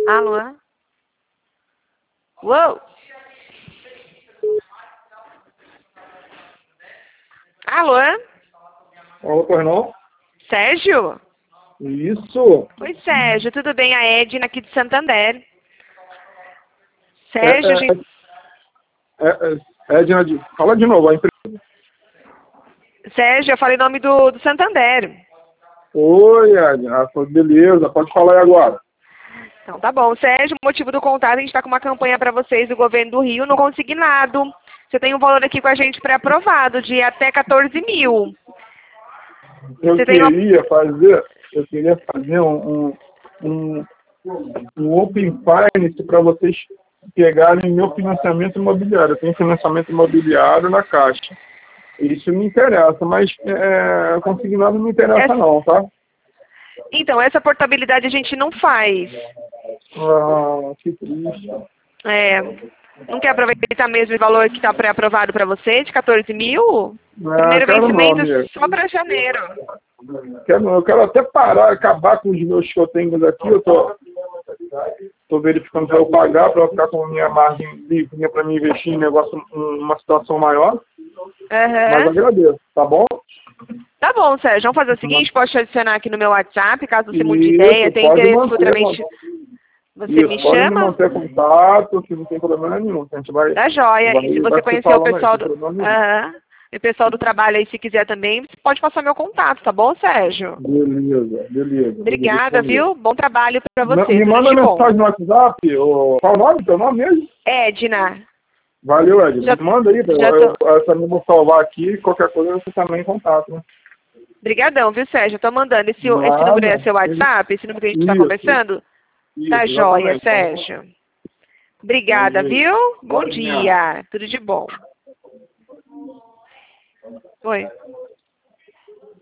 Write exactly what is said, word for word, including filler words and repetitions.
Alô? Uou! Alô? Alô, pois não? Sérgio? Isso. Oi, Sérgio. Tudo bem? A Edna aqui de Santander. É, Sérgio, a é, gente... é, é, Edna, de- fala de novo. A empresa. Sérgio, eu falei o nome do, do Santander. Oi, Edna. Ah, pô, beleza, pode falar aí agora. Então, tá bom. Sérgio, o motivo do contato, a gente está com uma campanha para vocês do Governo do Rio no consignado. Você tem um valor aqui com a gente pré-aprovado de até quatorze mil. Eu Você tem uma... queria fazer, eu queria fazer um, um, um, um Open Finance para vocês pegarem meu financiamento imobiliário. Eu tenho financiamento imobiliário na Caixa. Isso me interessa, mas é, consignado não me interessa Essa... não, tá? Então, essa portabilidade a gente não faz. Ah, que triste. É... Não quer aproveitar mesmo o valor que está pré-aprovado para você, de quatorze mil? Ah, Primeiro quero não, vencimento amigo. só para janeiro. Quero, eu quero até parar, acabar com os meus que eu tenho aqui. Eu tô, tô verificando para eu pagar, para eu ficar com a minha margem livre para me investir em negócio, em uma situação maior. Mas Aham. agradeço, tá bom? Tá bom, Sérgio. Vamos fazer o seguinte, posso te adicionar aqui no meu WhatsApp, caso você mude de ideia, Isso, tenha pode interesse manter. futuramente, você me Isso, pode me chama? manter contato, que não tem problema nenhum. A gente vai, Tá joia. vai, E se você vai se conhecer o falando aí, pessoal sem do... problema nenhum. Aham. E o pessoal do trabalho aí, se quiser também, você pode passar meu contato, tá bom, Sérgio? Beleza, beleza. Obrigada, viu? Bom trabalho pra Ma- você. Me Tudo manda de bom. mensagem no WhatsApp, ou, qual o nome? Teu nome mesmo? Edna, Valeu, Ed. já, Me manda aí, eu, já eu, tô... eu também vou salvar aqui, qualquer coisa você também em contato, né? Obrigadão, viu, Sérgio? Eu tô mandando. Esse, esse número é Nada. seu WhatsApp? Esse número que a gente tá Isso, conversando? Tá isso, joia, exatamente. Sérgio. Obrigada, Valeu. viu? Bom Bora, minha. dia. Tudo de bom. Oi.